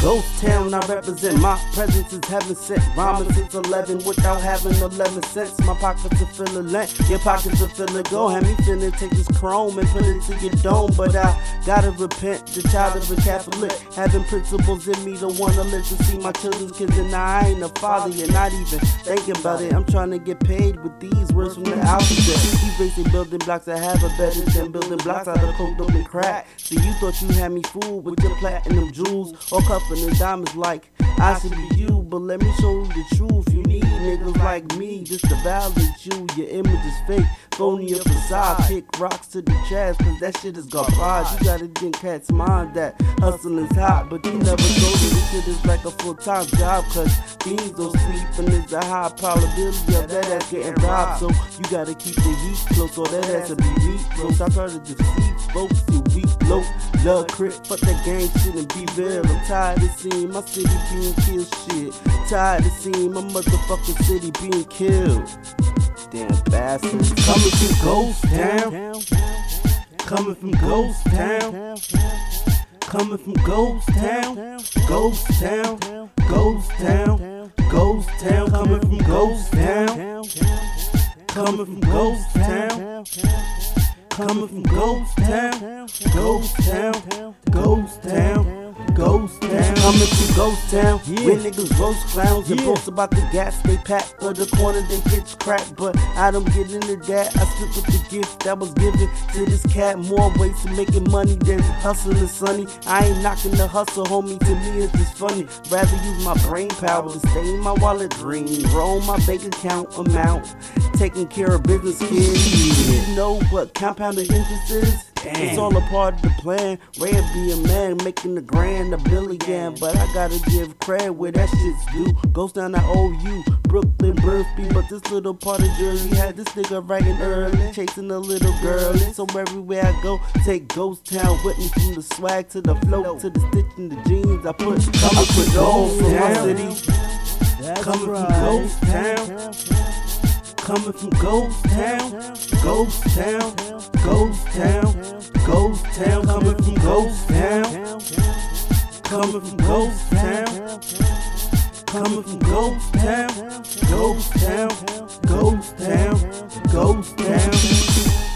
Ghost Town, I represent. My presence is heaven sent. Rhyming since 11 without having 11 cents. My pockets are feeling lent, your pockets are feeling go. Have me finna take this chrome and put it to your dome. But I gotta repent, the child of a Catholic. Having principles in me to wanna live to see my children's kids. And I ain't a father, you're not even thinking about it. I'm trying to get paid with these words from the alphabet. These basic building blocks that have a better than building blocks out of coke, dope, and crack. So you thought you had me fooled with your platinum jewels or cuffing and diamonds like I should be you. But let me show you the truth. You need niggas like me just to validate you. Your image is fake, phony or facade. Kick rocks to the chest, cause that shit is garbage. You gotta think cats mind that hustling's hot, but you never know that this shit is like a full-time job. Cause things don't sleep and there's a high probability of that ass getting robbed. So you gotta keep the heat close or that ass will be weak close. I try to deceive folks, you weak low. Love crit, fuck that gang shit and be real. I'm tired of seeing my city being killed shit. Tired of seeing my motherfucking city being killed. Damn bastards. Coming from Ghost Town. Coming from Ghost Town. Coming from Ghost Town. Ghost Town. Ghost Town. Ghost Town. Coming from Ghost Town. Coming from Ghost Town. Coming from Ghost Town. Ghost Town. Ghost Town. Ghost Town. Coming from Ghost Town, where niggas roast clowns and boast about the gas they pack for the corner they pitch crack. But I don't get into that. I spit with the gift that was given to this cat. More ways to making money than hustling sunny. I ain't knocking the hustle, homie. To me it's just funny. Rather use my brain power to stay in my wallet green. Roll my bank account amount. Taking care of business, kids. You know what compounded interest is? Damn. It's all a part of the plan. Rare be a man, making the grand, a billion. But I gotta give credit where that shit's due. Goes down to OU, Brooklyn, Burfie. But this little part of Jersey had this nigga writing early, chasing a little girl. So everywhere I go, take Ghost Town with me. From the swag to the flow to the stitch in the jeans. I put on from my city. Coming from Ghost Town. Coming from Ghost Town, Ghost Town, Ghost Town, Ghost Town. Coming from Ghost Town, coming from Ghost Town, coming from Ghost Town, Ghost Town, Ghost Town, Ghost Town.